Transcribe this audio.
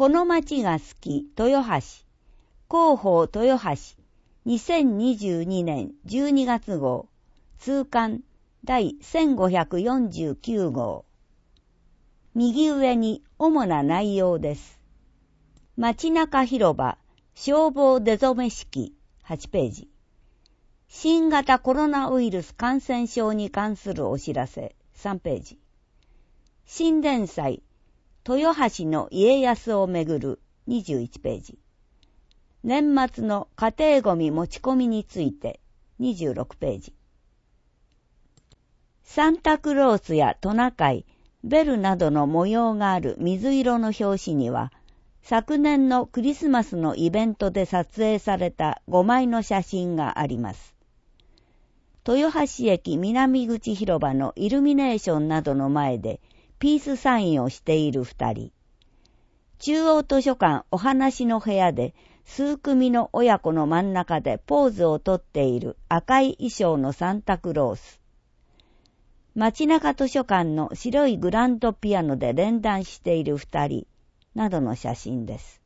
この町が好き、豊橋。広報豊橋。2022年12月号。通刊第1549号。右上に主な内容です。街中広場、消防出初め式、8ページ。新型コロナウイルス感染症に関するお知らせ、3ページ。新田祭、豊橋の家康をめぐる、21ページ。年末の家庭ごみ持ち込みについて、26ページ。サンタクロースやトナカイ、ベルなどの模様がある水色の表紙には、昨年のクリスマスのイベントで撮影された5枚の写真があります。豊橋駅南口広場のイルミネーションなどの前でピースサインをしている2人。中央図書館お話の部屋で数組の親子の真ん中でポーズをとっている赤い衣装のサンタクロース。街中図書館の白いグランドピアノで連弾している2人などの写真です。